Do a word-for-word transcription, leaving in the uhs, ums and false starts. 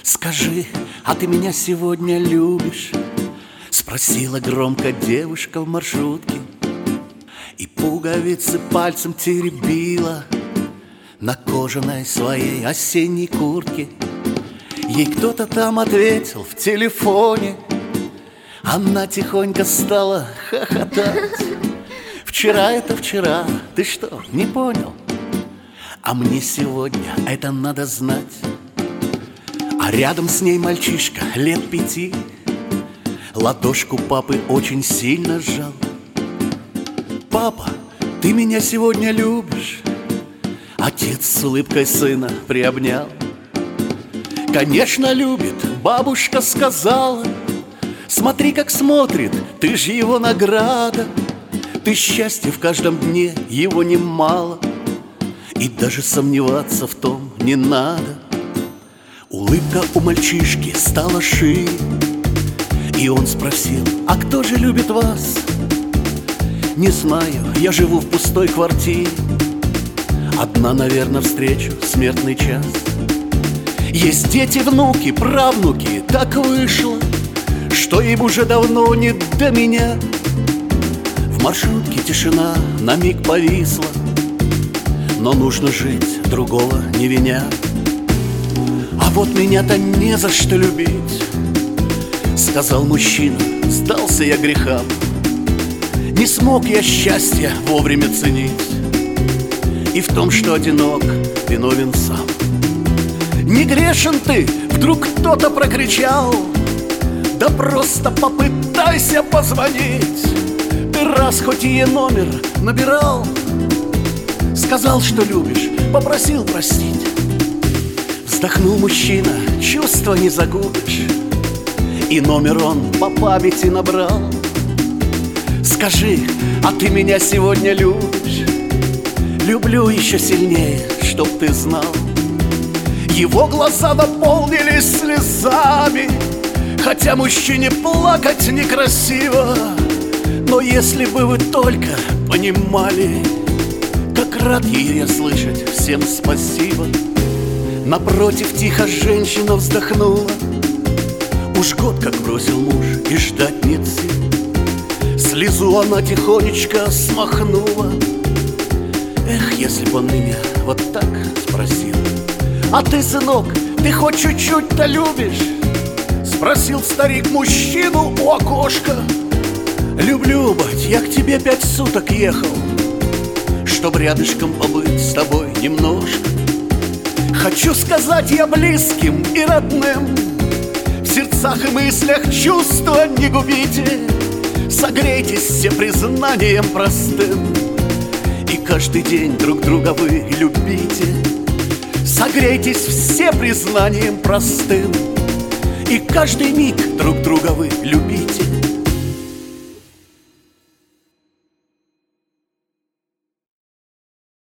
Скажи, а ты меня сегодня любишь? Спросила громко девушка в маршрутке, и пуговицы пальцем теребила на кожаной своей осенней куртке. Ей кто-то там ответил в телефоне. Она тихонько стала хохотать. Вчера это вчера, ты что, не понял? А мне сегодня это надо знать. А рядом с ней мальчишка лет пяти ладошку папы очень сильно сжал. Папа, ты меня сегодня любишь? Отец с улыбкой сына приобнял. Конечно, любит, бабушка сказала. Смотри, как смотрит, ты ж его награда. Ты счастья в каждом дне, его немало, и даже сомневаться в том не надо. Улыбка у мальчишки стала шире, и он спросил: а кто же любит вас? Не знаю, я живу в пустой квартире. Одна, наверное, встречу смертный час. Есть дети, внуки, правнуки, так вышло, что им уже давно не до меня. В маршрутке тишина на миг повисла, но нужно жить, другого не виня. А вот меня-то не за что любить, сказал мужчина, сдался я грехам. Не смог я счастья вовремя ценить, и в том, что одинок, виновен сам. Не грешен ты, вдруг кто-то прокричал. Да просто попытайся позвонить. Ты раз хоть ей номер набирал, сказал, что любишь, попросил простить. Вздохнул мужчина, чувства не загубишь, и номер он по памяти набрал. Скажи, а ты меня сегодня любишь? Люблю еще сильнее, чтоб ты знал. Его глаза наполнились слезами, хотя мужчине плакать некрасиво. Но если бы вы только понимали, как рад ее я слышать, всем спасибо. Напротив тихо женщина вздохнула. Уж год как бросил муж, и ждать нет сил. Слезу она тихонечко смахнула. Эх, если бы он меня вот так спросил: а ты, сынок, ты хоть чуть-чуть-то любишь? Спросил старик мужчину у окошка. Люблю, бать, я к тебе пять суток ехал, чтоб рядышком побыть с тобой немножко. Хочу сказать я близким и родным: в сердцах и мыслях чувства не губите. Согрейтесь все признанием простым, и каждый день друг друга вы любите. Согрейтесь все признанием простым, и каждый миг друг друга вы любите.